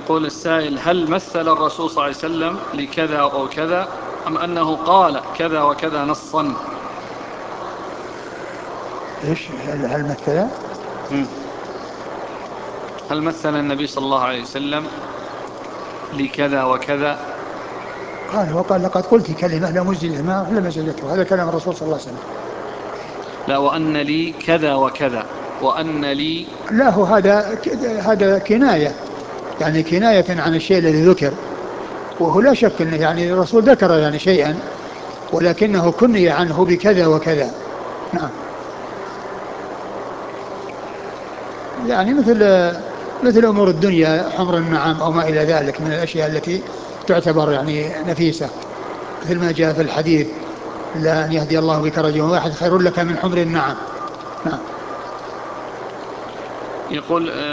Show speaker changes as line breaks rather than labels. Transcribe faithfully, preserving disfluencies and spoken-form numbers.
يقول السائل: هل مثل الرسول صلى الله عليه وسلم لكذا أو كذا، أم أنه قال كذا وكذا نصا؟
إيش هل, هل مثل
هل مثل النبي صلى الله عليه وسلم لكذا وكذا؟
قال وقال لقد قلت كلمة لا مزج ما لم يزجته، هذا كلام الرسول صلى الله عليه وسلم.
لا، وأن لي كذا وكذا، وأن لي.
لا هو هذا هذا كناية، يعني كناية عن الشيء الذي ذكر، وهو لا شك أنه يعني الرسول ذكر يعني شيئا ولكنه كني عنه بكذا وكذا. نعم. يعني مثل مثل أمور الدنيا، حمر النعام أو ما إلى ذلك من الأشياء التي تعتبر يعني نفيسة، مثل ما جاء في الحديث: لا أن يهدي الله بك رجلا واحد خير لك من حمر النعم. نعم.
يقول